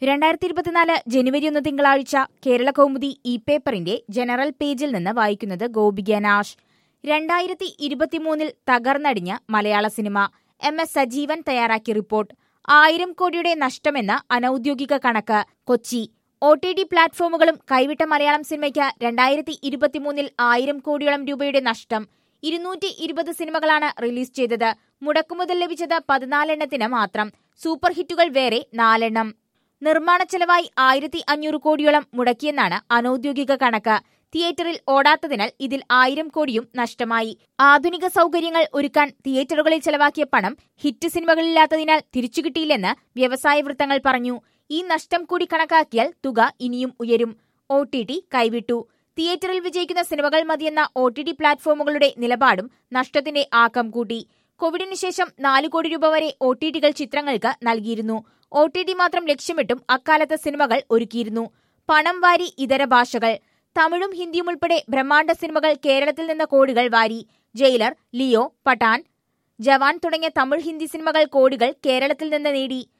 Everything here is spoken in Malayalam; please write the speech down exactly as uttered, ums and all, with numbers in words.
രണ്ടായിരത്തി ഇരുപത്തിനാല് ജനുവരി ഒന്ന് തിങ്കളാഴ്ച കേരള കൗമുദി ഇ പേപ്പറിന്റെ ജനറൽ പേജിൽ നിന്ന് വായിക്കുന്നത് ഗോപിക നാഷ്. രണ്ടായിരത്തി ഇരുപത്തിമൂന്നിൽ തകർന്നടിഞ്ഞ മലയാള സിനിമ. എം എസ് സജീവൻ തയ്യാറാക്കിയ റിപ്പോർട്ട്. ആയിരം കോടിയുടെ നഷ്ടമെന്ന അനൌദ്യോഗിക കണക്ക്. കൊച്ചി. ഒ ടി ടി പ്ലാറ്റ്ഫോമുകളും കൈവിട്ട മലയാളം സിനിമയ്ക്ക് രണ്ടായിരത്തി ഇരുപത്തിമൂന്നിൽ ആയിരം കോടിയോളം രൂപയുടെ നഷ്ടം. ഇരുന്നൂറ്റി ഇരുപത് സിനിമകളാണ് റിലീസ് ചെയ്തത്. മുടക്കുമുതൽ ലഭിച്ചത് പതിനാലെണ്ണത്തിന് മാത്രം. സൂപ്പർ ഹിറ്റുകൾ വേറെ നാലെണ്ണം. നിർമ്മാണ ചെലവായി ആയിരത്തി അഞ്ഞൂറ് കോടിയോളം മുടക്കിയെന്നാണ് അനൌദ്യോഗിക കണക്ക്. തിയേറ്ററിൽ ഓടാത്തതിനാൽ ഇതിൽ ആയിരം കോടിയും നഷ്ടമായി. ആധുനിക സൗകര്യങ്ങൾ ഒരുക്കാൻ തിയേറ്ററുകളിൽ ചെലവാക്കിയ പണം ഹിറ്റ് സിനിമകളില്ലാത്തതിനാൽ തിരിച്ചുകിട്ടിയില്ലെന്ന് വ്യവസായ വൃത്തങ്ങൾ പറഞ്ഞു. ഈ നഷ്ടം കൂടി കണക്കാക്കിയാൽ തുക ഇനിയും ഉയരും. ഒ ടി ടി കൈവിട്ടു. തിയേറ്ററിൽ വിജയിക്കുന്ന സിനിമകൾ മതിയെന്ന ഒ ടി ടി പ്ലാറ്റ്ഫോമുകളുടെ നിലപാടും നഷ്ടത്തിന്റെ ആക്കം കൂട്ടി. കോവിഡിന് ശേഷം നാലു കോടി രൂപ വരെ ഒ ടി ടികൾ ചിത്രങ്ങൾക്ക് നൽകിയിരുന്നു. ഒ ടി ടി മാത്രം ലക്ഷ്യമിട്ടും അക്കാലത്ത് സിനിമകൾ ഒരുക്കിയിരുന്നു. പണം വാരി ഇതര ഭാഷകൾ. തമിഴും ഹിന്ദിയും ഉൾപ്പെടെ ബ്രഹ്മാണ്ഡ സിനിമകൾ കേരളത്തിൽ നിന്ന് കോടികൾ വാരി. ജയിലർ, ലിയോ, പഠാൻ, ജവാൻ തുടങ്ങിയ തമിഴ് ഹിന്ദി സിനിമകൾ കോടികൾ കേരളത്തിൽ നിന്ന് നേടി.